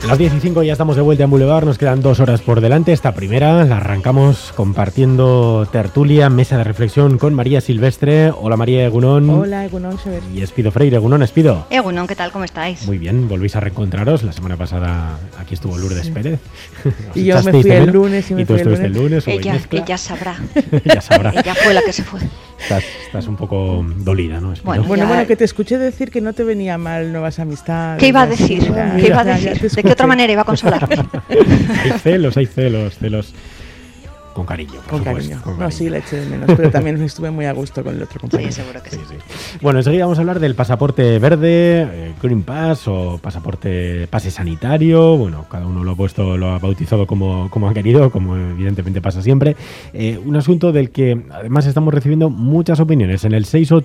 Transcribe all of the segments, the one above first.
Las 10:05 ya estamos de vuelta en Boulevard, nos quedan 2 horas por delante. Esta primera la arrancamos compartiendo tertulia, mesa de reflexión con María Silvestre. Hola María, egunon. Hola egunon, Xavier. Y Espido Freire, egunon, Espido. Egunon, ¿qué tal? ¿Cómo estáis? Muy bien, volvéis a reencontraros. La semana pasada aquí estuvo Lourdes Pérez. Y yo me fui el lunes. Y tú estuviste el lunes. Ella sabrá. Ella sabrá. Ella fue la que se fue. Estás un poco dolida, ¿no, Espido? Bueno, que te escuché decir que no te venía mal nuevas amistades. ¿Qué iba a decir? ¿De qué otra manera iba a consolarme? Hay celos. Con cariño, con cariño. No, sí, le eché de menos, pero también estuve muy a gusto con el otro compañero. Sí, seguro que sí. Bueno, enseguida vamos a hablar del pasaporte verde, Green Pass o pase sanitario. Bueno, cada uno lo ha bautizado como ha querido, como evidentemente pasa siempre. Un asunto del que además estamos recibiendo muchas opiniones en el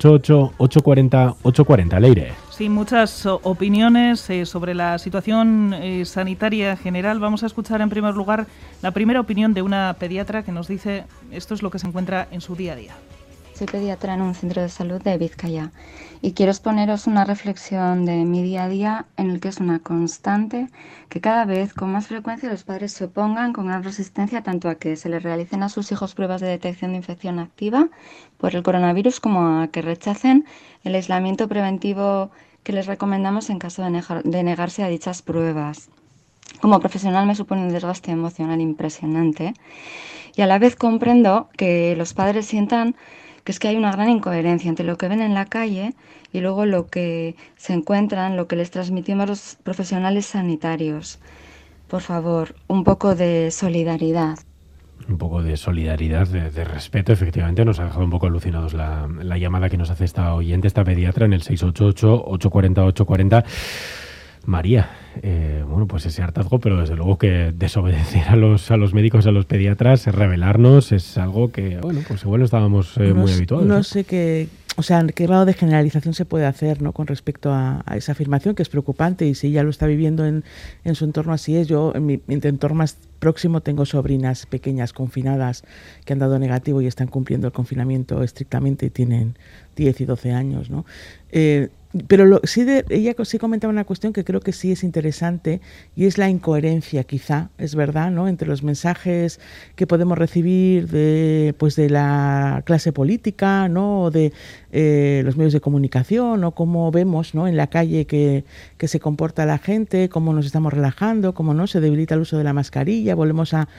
688-840-840. Leire. Sí, muchas opiniones sobre la situación sanitaria general. Vamos a escuchar en primer lugar la primera opinión de una pediatra que nos dice esto es lo que se encuentra en su día a día. Soy pediatra en un centro de salud de Vizcaya y quiero exponeros una reflexión de mi día a día en el que es una constante que cada vez con más frecuencia los padres se opongan con gran resistencia tanto a que se les realicen a sus hijos pruebas de detección de infección activa por el coronavirus como a que rechacen el aislamiento preventivo que les recomendamos en caso de negarse a dichas pruebas. Como profesional me supone un desgaste emocional impresionante y a la vez comprendo que los padres sientan que es que hay una gran incoherencia entre lo que ven en la calle y luego lo que se encuentran, lo que les transmitimos los profesionales sanitarios. Por favor, un poco de solidaridad. Un poco de solidaridad, de respeto, efectivamente. Nos ha dejado un poco alucinados la llamada que nos hace esta oyente, esta pediatra, en el 688-840-840. María, pues ese hartazgo, pero desde luego que desobedecer a los médicos, a los pediatras, rebelarnos, es algo que, pues igual no estábamos muy habituados. No sé qué grado de generalización se puede hacer, ¿no?, con respecto a esa afirmación, que es preocupante, y si ella lo está viviendo en su entorno, así es. Yo, en mi entorno más próximo, tengo sobrinas pequeñas confinadas que han dado negativo y están cumpliendo el confinamiento estrictamente y tienen 10 y 12 años, ¿no? Pero ella sí comentaba una cuestión que creo que sí es interesante, y es la incoherencia, quizá, es verdad, ¿no?, entre los mensajes que podemos recibir de la clase política, ¿no?, o de los medios de comunicación, o cómo vemos, ¿no?, en la calle que se comporta la gente, cómo nos estamos relajando, cómo no se debilita el uso de la mascarilla, volvemos a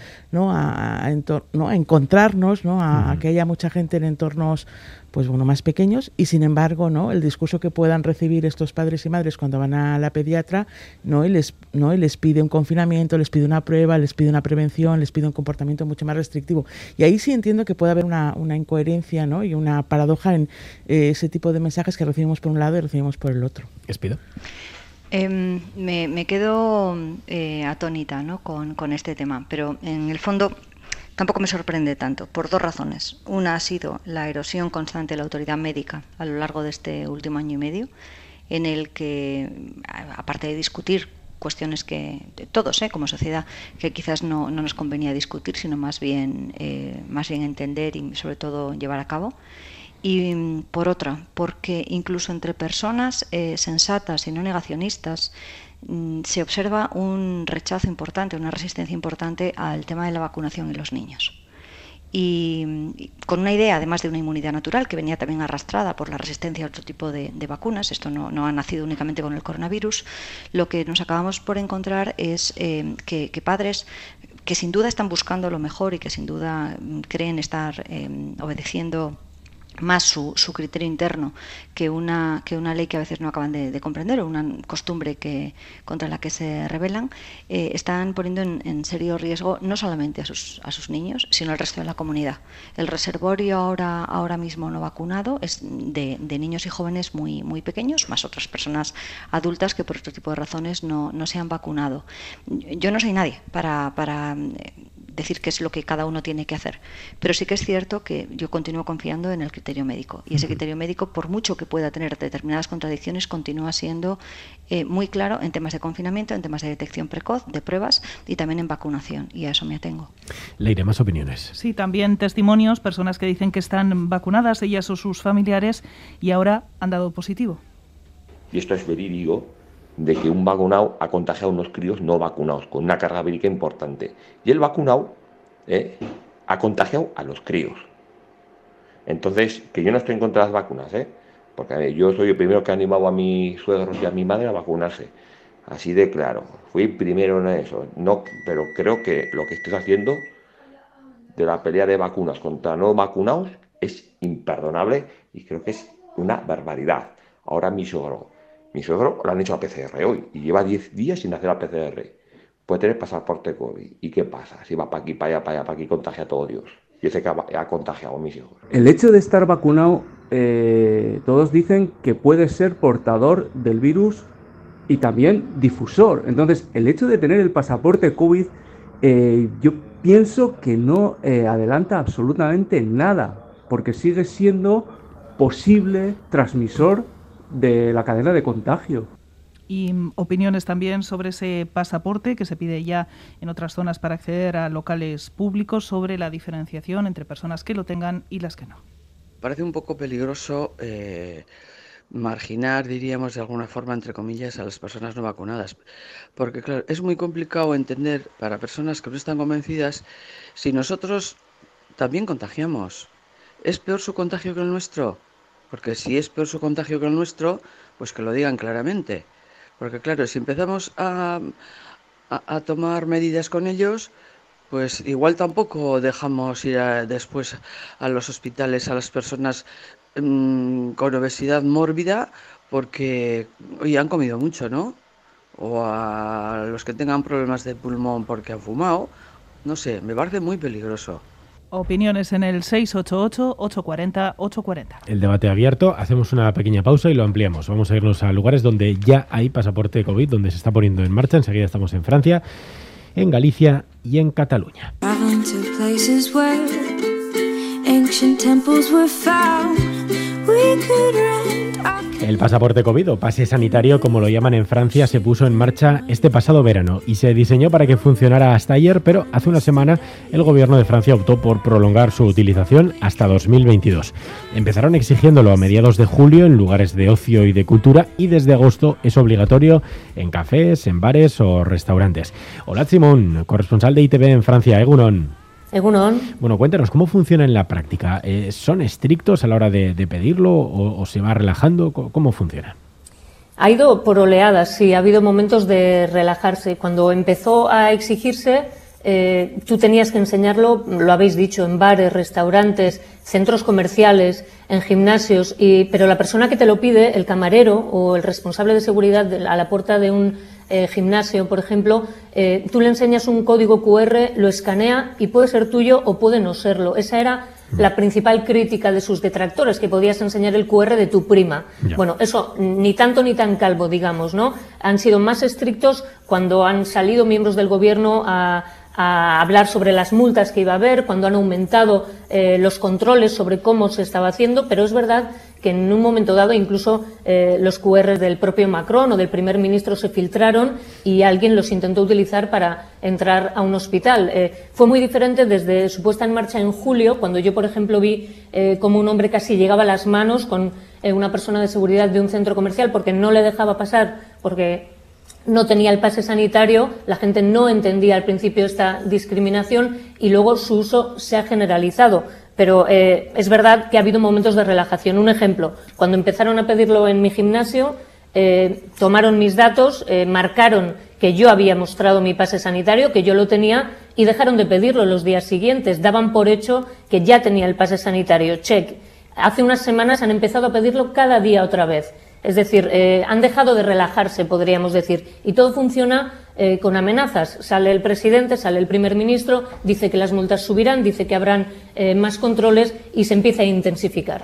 encontrarnos, ¿no?, a que haya mucha gente en entornos más pequeños, y sin embargo, ¿no?, el discurso que puedan recibir estos padres y madres cuando van a la pediatra, y les pide un confinamiento, les pide una prueba, les pide una prevención, les pide un comportamiento mucho más restrictivo. Y ahí sí entiendo que puede haber una incoherencia, ¿no?, y una paradoja en ese tipo de mensajes que recibimos por un lado y recibimos por el otro. ¿Espido? Me quedo atónita, ¿no?, con este tema, pero en el fondo tampoco me sorprende tanto, por 2 razones. Una ha sido la erosión constante de la autoridad médica a lo largo de este último año y medio, en el que, aparte de discutir cuestiones que todos, como sociedad, que quizás no nos convenía discutir, sino más bien entender y sobre todo llevar a cabo. Y por otra, porque incluso entre personas sensatas y no negacionistas se observa un rechazo importante, una resistencia importante al tema de la vacunación en los niños. Y con una idea, además de una inmunidad natural, que venía también arrastrada por la resistencia a otro tipo de vacunas, esto no ha nacido únicamente con el coronavirus, lo que nos acabamos por encontrar es que padres que sin duda están buscando lo mejor y que sin duda creen estar obedeciendo más su criterio interno que una ley que a veces no acaban de comprender, o una costumbre contra la que se rebelan, están poniendo en serio riesgo no solamente a sus niños, sino al resto de la comunidad. El reservorio ahora mismo no vacunado es de niños y jóvenes muy, muy pequeños, más otras personas adultas que por otro tipo de razones no se han vacunado. Yo no soy nadie para decir qué es lo que cada uno tiene que hacer, pero sí que es cierto que yo continúo confiando en el criterio médico, y ese criterio médico, por mucho que pueda tener determinadas contradicciones, continúa siendo muy claro en temas de confinamiento, en temas de detección precoz, de pruebas y también en vacunación, y a eso me atengo. Leire, más opiniones. Sí, también testimonios, personas que dicen que están vacunadas, ellas o sus familiares, y ahora han dado positivo. Y esto es verídico, de que un vacunado ha contagiado a unos críos no vacunados, con una carga vírica importante. Y el vacunado ha contagiado a los críos. Entonces, que yo no estoy en contra de las vacunas, porque yo soy el primero que ha animado a mis suegros y a mi madre a vacunarse. Así de claro, fui primero en eso. No, pero creo que lo que estoy haciendo de la pelea de vacunas contra no vacunados es imperdonable y creo que es una barbaridad. Ahora mi suegro le han hecho la PCR hoy y lleva 10 días sin hacer la PCR. Puede tener pasaporte COVID. ¿Y qué pasa? Si va para aquí, para allá, para aquí, contagia a todo Dios. Y ese que ha contagiado a mis hijos. El hecho de estar vacunado, todos dicen que puede ser portador del virus y también difusor. Entonces, el hecho de tener el pasaporte COVID, yo pienso que no adelanta absolutamente nada, porque sigue siendo posible transmisor de la cadena de contagio. Y opiniones también sobre ese pasaporte que se pide ya en otras zonas para acceder a locales públicos, sobre la diferenciación entre personas que lo tengan y las que no. Parece un poco peligroso marginar, diríamos de alguna forma, entre comillas, a las personas no vacunadas. Porque, claro, es muy complicado entender para personas que no están convencidas si nosotros también contagiamos. ¿Es peor su contagio que el nuestro? Porque si es peor su contagio que el nuestro, pues que lo digan claramente. Porque, claro, si empezamos a tomar medidas con ellos, pues igual tampoco dejamos ir después a los hospitales a las personas con obesidad mórbida porque hoy han comido mucho, ¿no? O a los que tengan problemas de pulmón porque han fumado. No sé, me parece muy peligroso. Opiniones en el 688-840-840. El debate abierto. Hacemos una pequeña pausa y lo ampliamos. Vamos a irnos a lugares donde ya hay pasaporte COVID, donde se está poniendo en marcha. Enseguida estamos en Francia, en Galicia y en Cataluña. El pasaporte COVID, o pase sanitario como lo llaman en Francia, se puso en marcha este pasado verano y se diseñó para que funcionara hasta ayer, pero hace una semana el gobierno de Francia optó por prolongar su utilización hasta 2022. Empezaron exigiéndolo a mediados de julio en lugares de ocio y de cultura y desde agosto es obligatorio en cafés, en bares o restaurantes. Hola Simón, corresponsal de ITV en Francia, Egunon. Egunon. Bueno, cuéntanos, ¿cómo funciona en la práctica? ¿Son estrictos a la hora de pedirlo o se va relajando? ¿Cómo funciona? Ha ido por oleadas, sí, ha habido momentos de relajarse. Cuando empezó a exigirse, tú tenías que enseñarlo, lo habéis dicho, en bares, restaurantes, centros comerciales, en gimnasios, pero la persona que te lo pide, el camarero o el responsable de seguridad a la puerta de un gimnasio, por ejemplo, tú le enseñas un código QR, lo escanea y puede ser tuyo o puede no serlo. Esa era la principal crítica de sus detractores, que podías enseñar el QR de tu prima. Ya. Bueno, eso ni tanto ni tan calvo, digamos, ¿no? Han sido más estrictos cuando han salido miembros del gobierno a hablar sobre las multas que iba a haber, cuando han aumentado los controles sobre cómo se estaba haciendo, pero es verdad que en un momento dado incluso los QR del propio Macron o del primer ministro se filtraron y alguien los intentó utilizar para entrar a un hospital. Fue muy diferente desde su puesta en marcha en julio, cuando yo, por ejemplo, vi como un hombre casi llegaba a las manos con una persona de seguridad de un centro comercial porque no le dejaba pasar, porque no tenía el pase sanitario, la gente no entendía al principio esta discriminación y luego su uso se ha generalizado. Pero es verdad que ha habido momentos de relajación. Un ejemplo, cuando empezaron a pedirlo en mi gimnasio, tomaron mis datos, marcaron que yo había mostrado mi pase sanitario, que yo lo tenía, y dejaron de pedirlo los días siguientes. Daban por hecho que ya tenía el pase sanitario. Check. Hace unas semanas han empezado a pedirlo cada día otra vez. Es decir, han dejado de relajarse, podríamos decir, y todo funciona con amenazas. Sale el presidente, sale el primer ministro, dice que las multas subirán, dice que habrán más controles y se empieza a intensificar.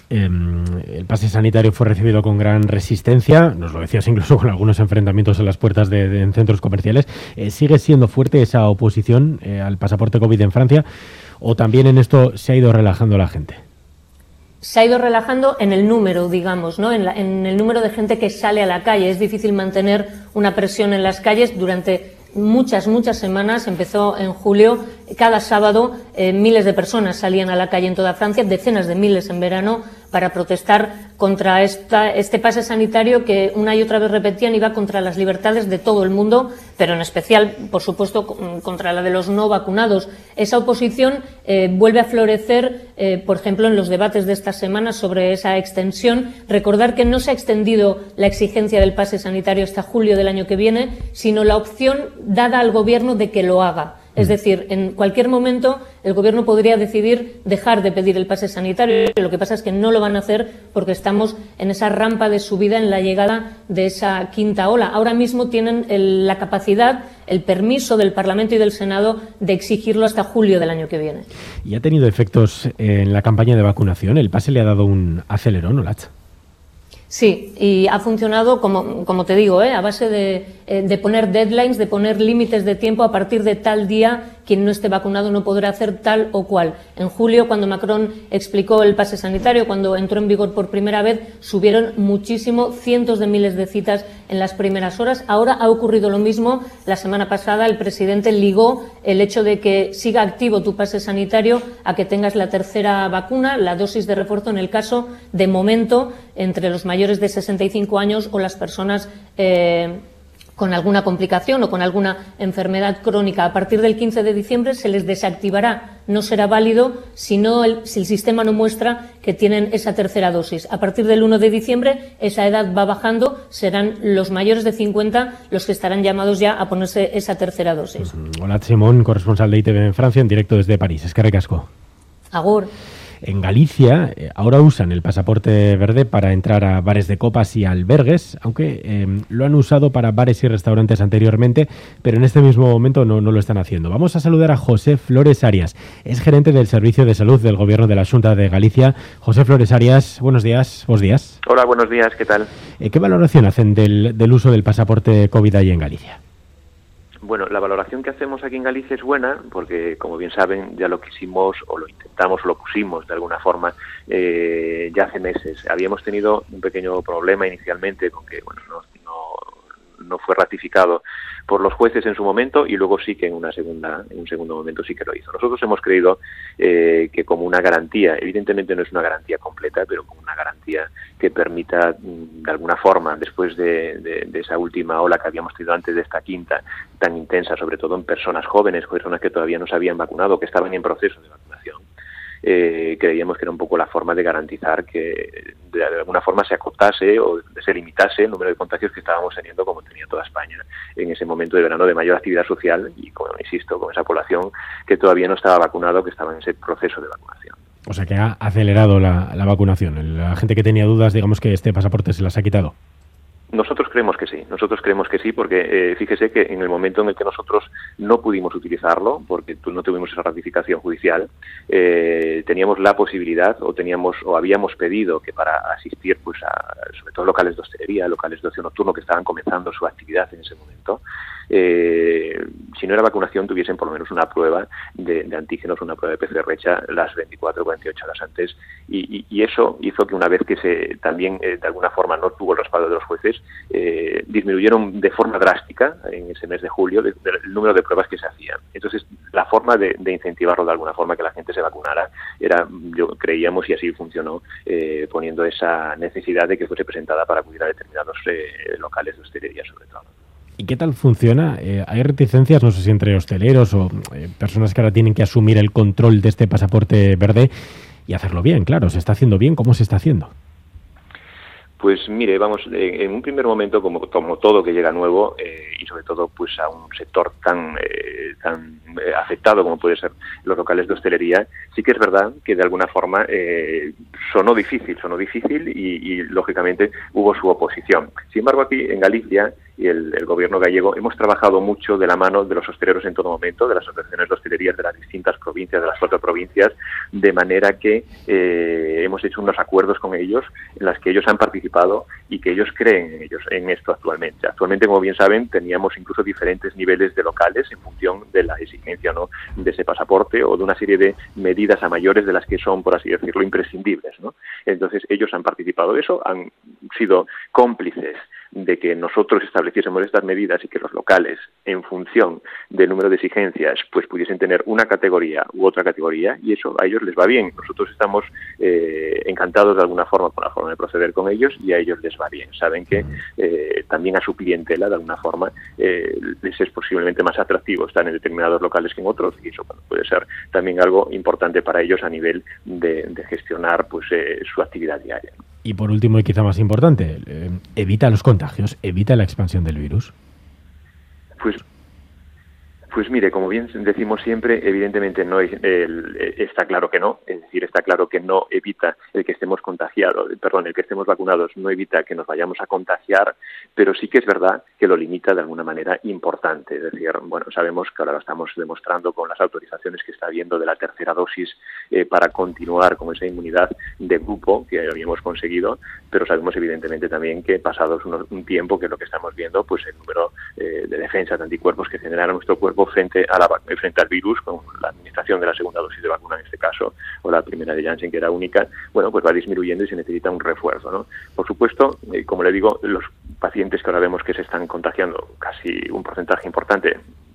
El pase sanitario fue recibido con gran resistencia, nos lo decías incluso con algunos enfrentamientos en las puertas en centros comerciales. ¿Sigue siendo fuerte esa oposición al pasaporte COVID en Francia o también en esto se ha ido relajando la gente? Se ha ido relajando en el número, digamos, ¿no? En el número de gente que sale a la calle. Es difícil mantener una presión en las calles durante muchas semanas. Empezó en julio, cada sábado miles de personas salían a la calle en toda Francia, decenas de miles en verano, para protestar contra este pase sanitario que una y otra vez repetían iba contra las libertades de todo el mundo, pero en especial, por supuesto, contra la de los no vacunados. Esa oposición vuelve a florecer, por ejemplo, en los debates de esta semana sobre esa extensión. Recordar que no se ha extendido la exigencia del pase sanitario hasta julio del año que viene, sino la opción dada al Gobierno de que lo haga. Es decir, en cualquier momento el Gobierno podría decidir dejar de pedir el pase sanitario. Lo que pasa es que no lo van a hacer porque estamos en esa rampa de subida en la llegada de esa quinta ola. Ahora mismo tienen la capacidad, el permiso del Parlamento y del Senado de exigirlo hasta julio del año que viene. ¿Y ha tenido efectos en la campaña de vacunación? ¿El pase le ha dado un acelerón, Olatz? Sí, y ha funcionado, como te digo, a base de poner deadlines, de poner límites de tiempo. A partir de tal día, quien no esté vacunado no podrá hacer tal o cual. En julio, cuando Macron explicó el pase sanitario, cuando entró en vigor por primera vez, subieron muchísimo, cientos de miles de citas en las primeras horas. Ahora ha ocurrido lo mismo. La semana pasada el presidente ligó el hecho de que siga activo tu pase sanitario a que tengas la tercera vacuna, la dosis de refuerzo en el caso, de momento, entre los mayores de 65 años o las personas con alguna complicación o con alguna enfermedad crónica. A partir del 15 de diciembre se les desactivará. No será válido si el sistema no muestra que tienen esa tercera dosis. A partir del 1 de diciembre esa edad va bajando. Serán los mayores de 50 los que estarán llamados ya a ponerse esa tercera dosis. Hola, Simón, corresponsal de ITV en Francia, en directo desde París. Eskerrik asko. Agur. En Galicia ahora usan el pasaporte verde para entrar a bares de copas y albergues, aunque lo han usado para bares y restaurantes anteriormente, pero en este mismo momento no lo están haciendo. Vamos a saludar a José Flores Arias, es gerente del Servicio de Salud del Gobierno de la Xunta de Galicia. José Flores Arias, buenos días. Buenos días. Hola, buenos días, ¿qué tal? ¿Qué valoración hacen del uso del pasaporte COVID ahí en Galicia? Bueno, la valoración que hacemos aquí en Galicia es buena porque, como bien saben, ya lo quisimos o lo intentamos o lo pusimos de alguna forma ya hace meses. Habíamos tenido un pequeño problema inicialmente con que no fue ratificado por los jueces en su momento y luego sí que en un segundo momento sí que lo hizo. Nosotros hemos creído que como una garantía, evidentemente no es una garantía completa, pero como una garantía que permita de alguna forma, después de esa última ola que habíamos tenido antes de esta quinta, tan intensa, sobre todo en personas jóvenes, personas que todavía no se habían vacunado, que estaban en proceso de vacunación, creíamos que era un poco la forma de garantizar que de alguna forma se acotase o se limitase el número de contagios que estábamos teniendo, como tenía toda España en ese momento de verano de mayor actividad social y, como insisto, con esa población que todavía no estaba vacunado, que estaba en ese proceso de vacunación. O sea que ha acelerado la vacunación. La gente que tenía dudas, digamos que este pasaporte se las ha quitado. Nosotros creemos que sí, porque fíjese que en el momento en el que nosotros no pudimos utilizarlo, porque no tuvimos esa ratificación judicial, teníamos la posibilidad o habíamos pedido que para asistir pues sobre todo locales de hostelería, locales de ocio nocturno que estaban comenzando su actividad en ese momento, si no era vacunación tuviesen por lo menos una prueba de antígenos, una prueba de PCR hecha las 24 o 48 horas antes, y eso hizo que una vez que también de alguna forma no tuvo el respaldo de los jueces, disminuyeron de forma drástica en ese mes de julio el número de pruebas que se hacían. Entonces, la forma de incentivarlo de alguna forma, que la gente se vacunara, creíamos, y así funcionó, poniendo esa necesidad de que fuese presentada para acudir a determinados locales de hostelería, sobre todo. ¿Y qué tal funciona? ¿Hay reticencias, no sé si entre hosteleros o personas que ahora tienen que asumir el control de este pasaporte verde y hacerlo bien? Claro, ¿se está haciendo bien? ¿Cómo se está haciendo? Pues mire, vamos, en un primer momento, como todo que llega nuevo, y sobre todo pues a un sector tan afectado como puede ser los locales de hostelería, sí que es verdad que de alguna forma sonó difícil y lógicamente hubo su oposición. Sin embargo, aquí en Galicia y el gobierno gallego hemos trabajado mucho de la mano de los hosteleros en todo momento, de las asociaciones de hostelerías de las distintas provincias, de las 4 provincias, de manera que hemos hecho unos acuerdos con ellos en las que ellos han participado y que ellos creen en esto actualmente. Actualmente, como bien saben, teníamos incluso diferentes niveles de locales en función de la exigencia, ¿no?, de ese pasaporte o de una serie de medidas a mayores de las que son, por así decirlo, imprescindibles, ¿no? Entonces, ellos han participado de eso, han sido cómplices de que nosotros estableciésemos estas medidas y que los locales, en función del número de exigencias, pues pudiesen tener una categoría u otra categoría, y eso a ellos les va bien. Nosotros estamos encantados de alguna forma con la forma de proceder con ellos, y a ellos les va bien. Saben que también a su clientela, de alguna forma, les es posiblemente más atractivo estar en determinados locales que en otros, y eso puede ser también algo importante para ellos a nivel de gestionar pues su actividad diaria. Y por último, y quizá más importante, evita los contagios, evita la expansión del virus. Pues mire, como bien decimos siempre, evidentemente no está claro que no, es decir, está claro que no evita el que estemos el que estemos vacunados no evita que nos vayamos a contagiar, pero sí que es verdad que lo limita de alguna manera importante. Es decir, bueno, sabemos que ahora lo estamos demostrando con las autorizaciones que está habiendo de la tercera dosis para continuar con esa inmunidad de grupo que habíamos conseguido, pero sabemos evidentemente también que pasados un tiempo, que es lo que estamos viendo, pues el número de defensas de anticuerpos que genera nuestro cuerpo frente al virus, con la administración de la segunda dosis de vacuna en este caso, o la primera de Janssen, que era única, bueno, pues va disminuyendo y se necesita un refuerzo, ¿no? Por supuesto, como le digo, los pacientes que ahora vemos que se están contagiando, casi un porcentaje importante,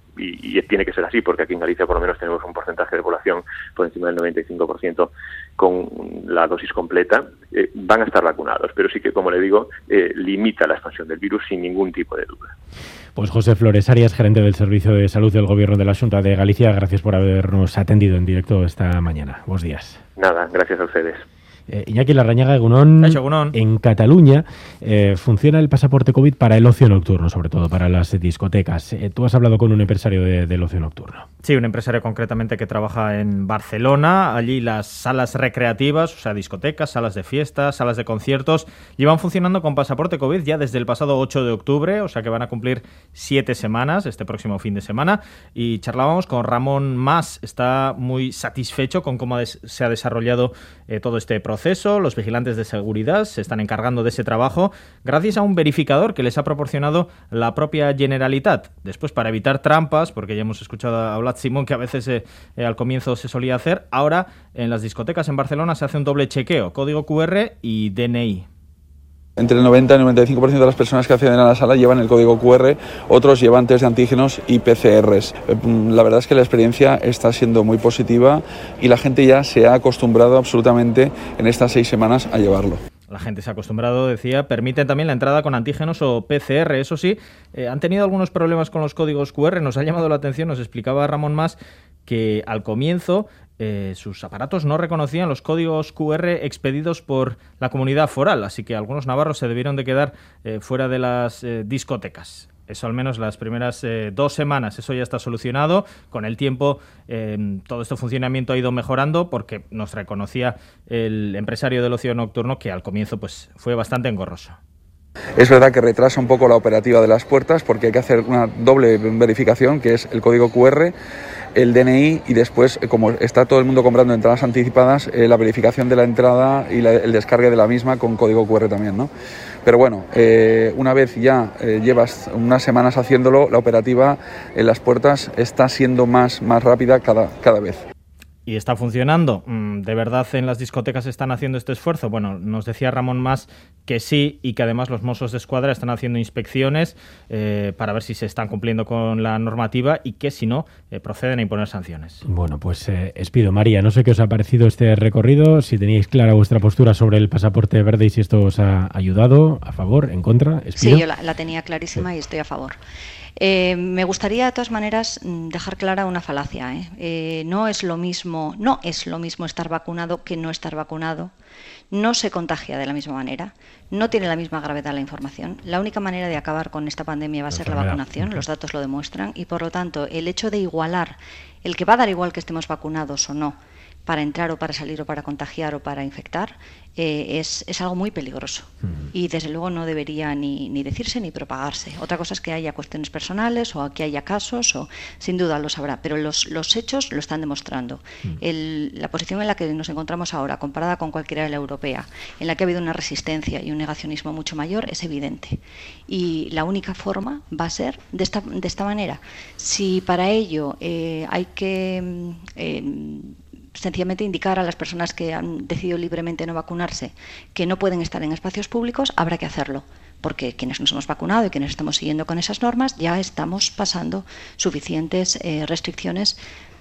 y tiene que ser así, porque aquí en Galicia por lo menos tenemos un porcentaje de población por encima del 95% con la dosis completa, van a estar vacunados, pero sí que, como le digo, limita la expansión del virus sin ningún tipo de duda. Pues José Flores Arias, gerente del Servicio de Salud del Gobierno de la Xunta de Galicia, gracias por habernos atendido en directo esta mañana. Buenos días. Nada, gracias a ustedes. Iñaki Larrañaga, Egunon. En Cataluña funciona el pasaporte COVID para el ocio nocturno, sobre todo para las discotecas. Tú has hablado con un empresario del ocio nocturno. Sí, un empresario concretamente que trabaja en Barcelona. Allí las salas recreativas, o sea, discotecas, salas de fiestas, salas de conciertos, llevan funcionando con pasaporte COVID ya desde el pasado 8 de octubre, o sea que van a cumplir 7 semanas, este próximo fin de semana. Y charlábamos con Ramón Mas, está muy satisfecho con cómo se ha desarrollado todo este proceso. Los vigilantes de seguridad se están encargando de ese trabajo gracias a un verificador que les ha proporcionado la propia Generalitat. Después, para evitar trampas, porque ya hemos escuchado a Blat Simón que a veces al comienzo se solía hacer, ahora en las discotecas en Barcelona se hace un doble chequeo, código QR y DNI. Entre el 90 y el 95% de las personas que acceden a la sala llevan el código QR, otros llevan test de antígenos y PCRs. La verdad es que la experiencia está siendo muy positiva y la gente ya se ha acostumbrado absolutamente en estas 6 semanas a llevarlo. La gente se ha acostumbrado, decía, permiten también la entrada con antígenos o PCR. Eso sí, han tenido algunos problemas con los códigos QR. Nos ha llamado la atención, nos explicaba Ramón Mas, que al comienzo sus aparatos no reconocían los códigos QR expedidos por la comunidad foral, así que algunos navarros se debieron de quedar fuera de las discotecas. Eso al menos las primeras 2 semanas, eso ya está solucionado. Con el tiempo todo este funcionamiento ha ido mejorando porque nos reconocía el empresario del ocio nocturno que al comienzo pues fue bastante engorroso. Es verdad que retrasa un poco la operativa de las puertas porque hay que hacer una doble verificación, que es el código QR, el DNI y después, como está todo el mundo comprando entradas anticipadas, la verificación de la entrada y el descargue de la misma con código QR también, ¿no? Pero bueno, una vez ya llevas unas semanas haciéndolo, la operativa en las puertas está siendo más rápida cada vez. ¿Y está funcionando? ¿De verdad en las discotecas están haciendo este esfuerzo? Bueno, nos decía Ramón Mas que sí, y que además los Mossos de Escuadra están haciendo inspecciones para ver si se están cumpliendo con la normativa y que si no, proceden a imponer sanciones. Bueno, pues Espido, María, no sé qué os ha parecido este recorrido, si teníais clara vuestra postura sobre el pasaporte verde y si esto os ha ayudado, a favor, en contra. Espido. Sí, yo la tenía clarísima y estoy a favor. Me gustaría de todas maneras dejar clara una falacia. No es lo mismo estar vacunado que no estar vacunado. No se contagia de la misma manera, no tiene la misma gravedad la información. La única manera de acabar con esta pandemia va a ser la vacunación, los datos lo demuestran, y por lo tanto el hecho de igualar, el que va a dar igual que estemos vacunados o no, para entrar o para salir o para contagiar o para infectar, es algo muy peligroso y desde luego no debería ni decirse ni propagarse. Otra cosa es que haya cuestiones personales o que haya casos, o sin duda lo sabrá, pero los hechos lo están demostrando. La posición en la que nos encontramos ahora, comparada con cualquiera de la europea, en la que ha habido una resistencia y un negacionismo mucho mayor, es evidente. Y la única forma va a ser de esta manera. Si para ello hay que sencillamente indicar a las personas que han decidido libremente no vacunarse que no pueden estar en espacios públicos, habrá que hacerlo, porque quienes nos hemos vacunado y quienes estamos siguiendo con esas normas ya estamos pasando suficientes restricciones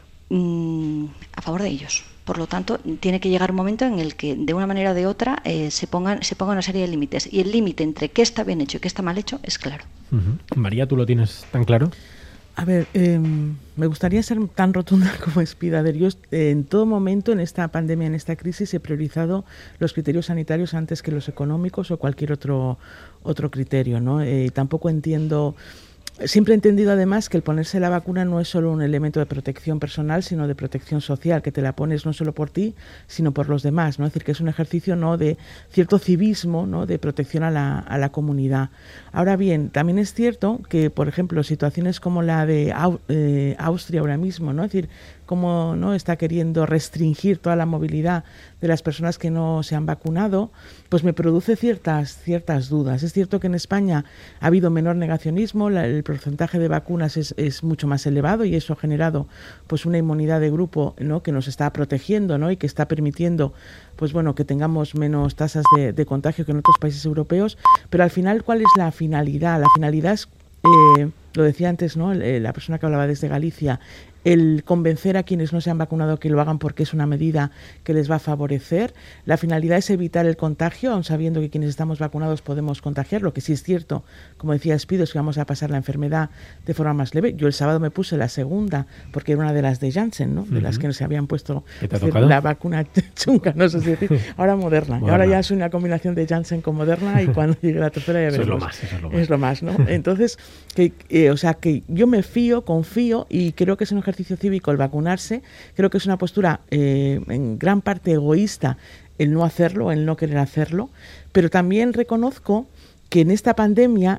a favor de ellos. Por lo tanto, tiene que llegar un momento en el que, de una manera o de otra, se ponga una serie de límites. Y el límite entre qué está bien hecho y qué está mal hecho es claro. María, ¿tú lo tienes tan claro? A ver, me gustaría ser tan rotunda como Espidader. Yo en todo momento en esta pandemia, en esta crisis, he priorizado los criterios sanitarios antes que los económicos o cualquier otro criterio, ¿no? Tampoco entiendo... Siempre he entendido además que el ponerse la vacuna no es solo un elemento de protección personal, sino de protección social, que te la pones no solo por ti, sino por los demás, ¿no? Es decir, que es un ejercicio, ¿no?, de cierto civismo, ¿no?, de protección a la comunidad. Ahora bien, también es cierto que, por ejemplo, situaciones como la de Austria ahora mismo, ¿no?, es decir, cómo no está queriendo restringir toda la movilidad de las personas que no se han vacunado, pues me produce ciertas dudas. Es cierto que en España ha habido menor negacionismo, el porcentaje de vacunas es mucho más elevado y eso ha generado pues una inmunidad de grupo, ¿no?, que nos está protegiendo, ¿no?, y que está permitiendo pues bueno, que tengamos menos tasas de contagio que en otros países europeos. Pero al final, ¿cuál es la finalidad? La finalidad es, lo decía antes, ¿no?, la persona que hablaba desde Galicia, el convencer a quienes no se han vacunado que lo hagan porque es una medida que les va a favorecer. La finalidad es evitar el contagio, aun sabiendo que quienes estamos vacunados podemos contagiar. Lo que sí es cierto, como decía Espido, es que vamos a pasar la enfermedad de forma más leve. Yo el sábado me puse la segunda, porque era una de las de Janssen, ¿no?, de las que no se habían puesto la vacuna chunga, no sé si decir, ahora Moderna. Y ahora ya es una combinación de Janssen con Moderna y cuando llegue la tercera ya veremos. Es lo más, ¿no? Entonces, o sea, que yo me confío y creo que es un ejercicio cívico el vacunarse. Creo que es una postura en gran parte egoísta el no hacerlo, el no querer hacerlo, pero también reconozco que en esta pandemia,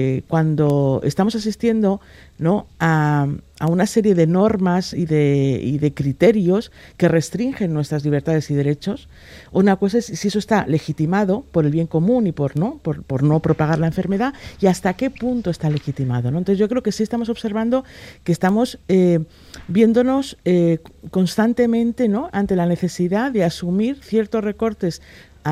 cuando estamos asistiendo, ¿no?, a una serie de normas y de criterios que restringen nuestras libertades y derechos, una cosa es si eso está legitimado por el bien común y por no propagar la enfermedad, y hasta qué punto está legitimado, ¿no? Entonces yo creo que sí estamos observando que estamos viéndonos constantemente, ¿no?, ante la necesidad de asumir ciertos recortes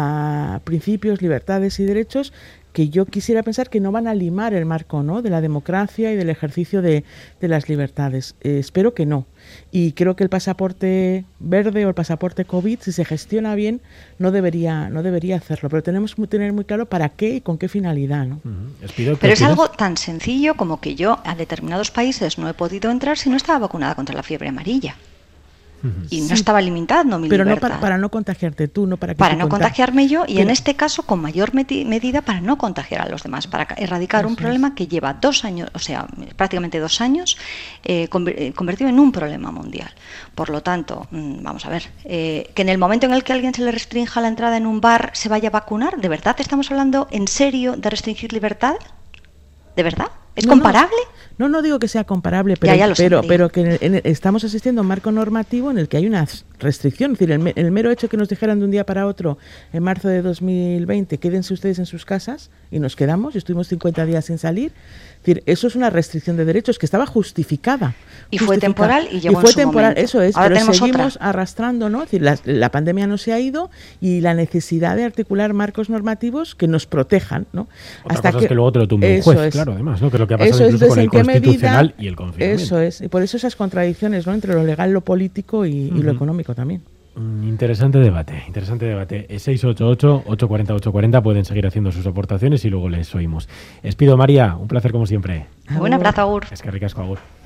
a principios, libertades y derechos que yo quisiera pensar que no van a limar el marco, ¿no?, de la democracia y del ejercicio de las libertades. Espero que no. Y creo que el pasaporte verde o el pasaporte COVID, si se gestiona bien, no debería hacerlo. Pero tenemos que tener muy claro para qué y con qué finalidad, ¿no? Pero es algo tan sencillo como que yo a determinados países no he podido entrar si no estaba vacunada contra la fiebre amarilla. Y no estaba limitando mi libertad. Pero no para no contagiarte tú, no para que para no contagiarme yo, y en este caso con mayor medida para no contagiar a los demás, para erradicar un problema que lleva 2 años, o sea, prácticamente 2 años, convertido en un problema mundial. Por lo tanto, vamos a ver, que en el momento en el que a alguien se le restrinja la entrada en un bar se vaya a vacunar, ¿de verdad estamos hablando en serio de restringir libertad? ¿De verdad? ¿Es comparable? No digo que sea comparable, pero que estamos asistiendo a un marco normativo en el que hay una restricción. Es decir, el mero hecho que nos dijeran de un día para otro, en marzo de 2020, quédense ustedes en sus casas, y nos quedamos, y estuvimos 50 días sin salir. Es decir, eso es una restricción de derechos que estaba justificada. Y fue temporal y llegó en su temporal, momento. Eso es, ahora pero seguimos otra. Arrastrando, ¿no? Es decir, la pandemia no se ha ido y la necesidad de articular marcos normativos que nos protejan, ¿no? Otra cosa es que luego te lo tumbe un juez, claro, además, ¿no? Que es lo que ha pasado incluso con el Constitucional y el confinamiento. Eso es, y por eso esas contradicciones, ¿no?, entre lo legal, lo político y lo económico también. Interesante debate. 688-840-840 pueden seguir haciendo sus aportaciones y luego les oímos. Espido, María, un placer como siempre. Un abrazo, agur. Es que ricasco, agur.